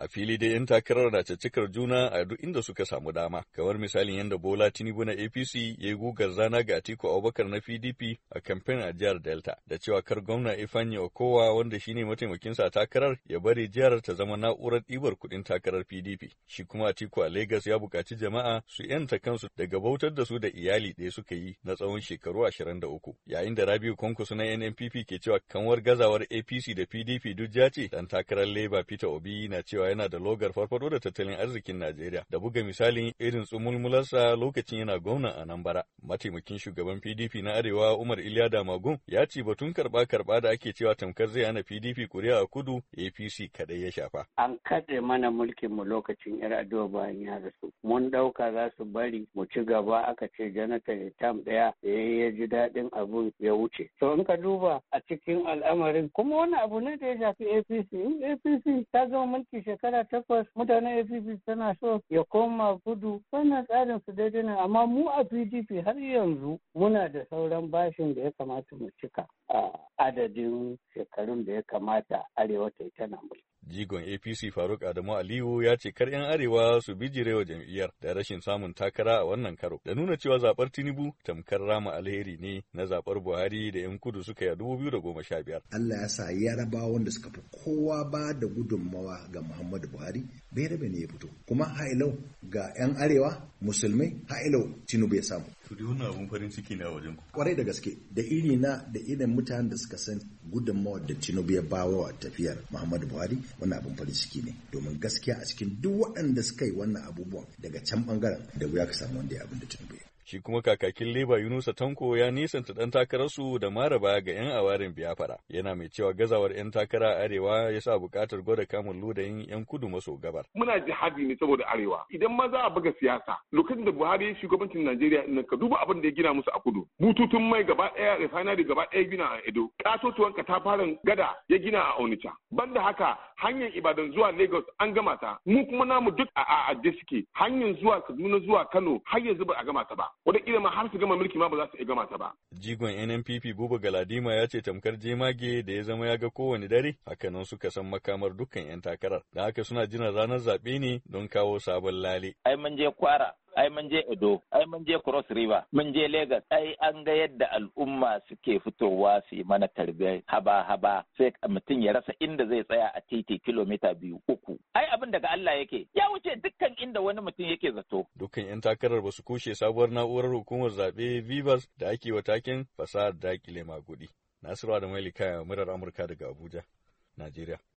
A fili dai 'yan takarar na caccakar juna a duk inda suka samu dama, kamar misalin yadda Bola Tinubu na APC ya yi gugar zana ga Atiku Abubakar na PDP a kamfen a jihar Delta, da cewa kar gwamna Ifeanyi Okowa wanda shine mataimakinsa a takarar ya bari jihar ta zama na'urar ɗibar kuɗin takarar PDP. Shi kuma Atiku a Lagos ya buƙaci jama'a su 'yanta kansu daga bautar da su da iyali ɗaya suka yi na tsawon shekaru 23, yayin da Rabiu Kwankwaso na NNPP ke cewa kanwar gazawar APC da PDP duk ja ce, dan takarar Labour Peter Obi na cewa yana da logar farfado da tattalin arzikin Najeriya da buga misalin irin tsumulmularsa lokacin yana gwamnan Anambra. Mataimakin shugaban PDP na Arewa Umar Iliya Damagun ya ce batun karɓa da ake cewa tamkar zai hana PDP kuri'a a kudu APC kadai ya shafa. An kaɗe mana mulkin mu lokacin Yar'adua bayan ya rasu. Mun ɗauka za su bari mu ci gaba, aka ce Jonathan ya tam ɗaya ya ji daɗin abun ya wuce. To in ka duba a cikin al'amarin kuma wani abu ne da ya shafi APC. In APC ta gama mulki shekara 8, mutanen APC tana so ya koma kudu, wannan tsarin su daidai ne, amma mu a PDP har yanzu muna da sauran bashin da ya kamata mu cika a adadin shekarun da ya kamata arewa ta yi tana mulki. Jigon APC Faruk Adamu Aliyu ya ce kar 'yan arewa su bijirewa jam'iyyar da rashin samun takara a wannan karo, da nuna cewa zaɓar Tinubu tamkar rama alheri ne na zaɓar Buhari da 'yan kudu suka yi a 2015. Allah ya sa Yarabawa wanda suka fi kowa ba da gudunmawa ga Muhammadu Buhari bai rabe ne ya fito, kuma hailau ga 'yan arewa musulmai hailau Tinubu ya samu. To dai wannan abun farin ciki ne a wajen ku. Kwarai da gaske, da iri na da irin mutanen da suka san gudunmawa da Tinubu ya bawa wa tafiyar Muhammadu Buhari, wannan abun farin ciki ne, domin gaskiya a cikin duk waɗanda suka yi wannan abubuwan daga can bangaren da wuya ka samu wanda ya abin da Tinubu ya. Shi kuma kakakin Leba Yunusa Tanko ya nisanta ɗan takararsu da mara baya ga 'yan awarin Biafra. Yana mai cewa gazawar 'yan takara a arewa ya sa buƙatar gwada kamun ludayin 'yan kudu maso gabar. Muna jihadi ne saboda arewa. Idan ma za a buga siyasa, lokacin da Buhari ya shugabancin Najeriya in ka duba abin da ya gina musu a kudu. Bututun mai gaba ɗaya, refinery gaba ɗaya gina a Edo. Katotuwan katafaren gada ya gina a Onitsha. Banda haka, hanyar Ibadan zuwa Lagos an gama ta. Mu kuma namu duk a ajiye suke. Hanyar zuwa Kaduna zuwa Kano har yanzu ba a gama ta ba. Wataƙila ma har su gama mulki ma ba za su iya gama ta ba. Jigon NNPP Buba Galadima ya ce tamkar jemage da ya zama ya ga kowane dare, hakanan suka san makamar dukkan 'yan takarar. Da haka suna jiran ranar zaɓe ne don kawo sabon lale. Ai mun je Kwara, ai mun je Edo, ai mun je Cross River, mun je Lagos, ai an ga yadda al'umma suke fitowa su yi mana tarbe haba sai mutum ya rasa inda zai tsaya a titi kilomita 2-3. Ai abin daga Allah yake, ya wuce dukkan inda wani mutum yake zato. Dukkan 'yan takarar ba su kushe sabuwar na'urar hukumar zaɓe Vivas da ake wa taken fasahar dakile magudi. Nasiru Adamu Kaya, murar Amurka daga Abuja, Najeriya.